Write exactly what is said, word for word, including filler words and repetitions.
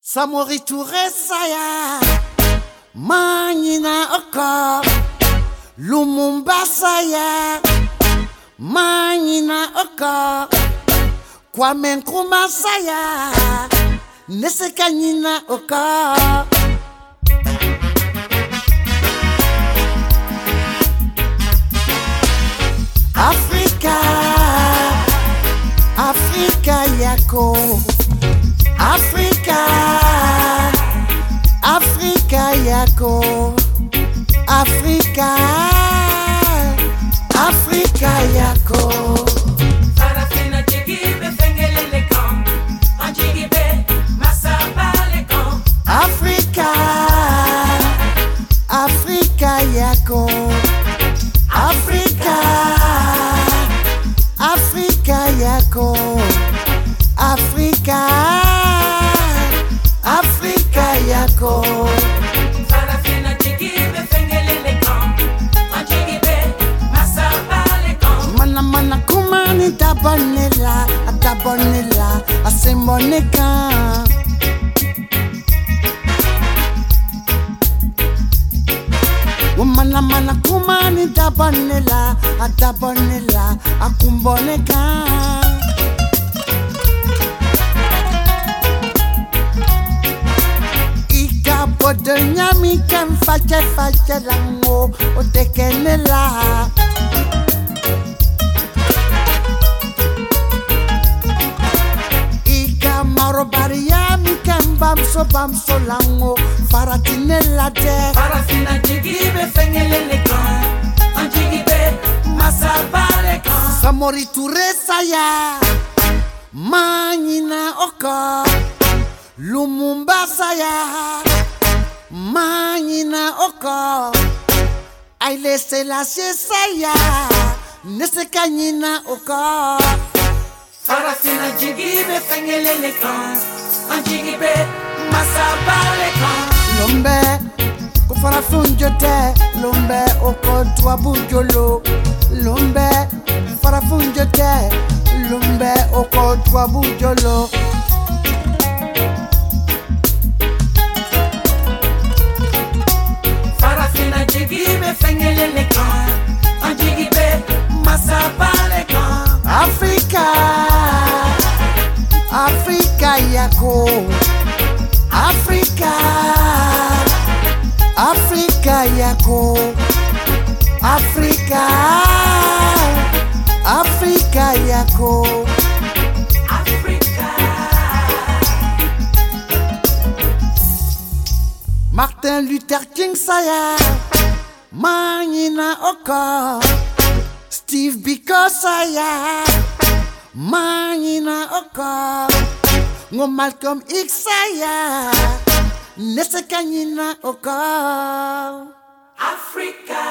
Samori Touré saya Manina oko Lumumba saya Manina oko Kwame Nkrumah saya Nesekanyina oko Afrika Afrika yako Afrika Afrika yako Afrika Afrika yako Farafina jigibe fengelele kan Anjigibe masabale kan Afrika Afrika yako Afrika Afrika yako Afrika Afrika yako Farafina jigibe fengelele kan Anjigibe masabale kan Mana mana kumani tabonela Tabonela Asimoneka Mana mana kumani tabonela Tabonela Akumboneka Bodo nyami kem fache fache lango o tekenela Ika maro bariyami kem bamso bamso lango faratinela de Farafina jigibe fengelele kan Anjigibe masabale kan Samori Touré saya Manina oko Lumumba saya Manina oko Aile Selassie saya Nesekanyina oko Farafina jigibe fengelele kan Anjigibe masabale kan Lombe Kufara funjote Lombe oko twabujolo Lombe Fara funjote Lombe oko twabujolo Farafina jigibe fengelele kan Anjigibe masabale kan Afrika Afrika yako Afrika Afrika yako Afrika Afrika yako Afrika Martin Luther King saya Manina oko Steve Biko saya Manina oko Ngo Malcolm X saya Nesekanyina oko Afrika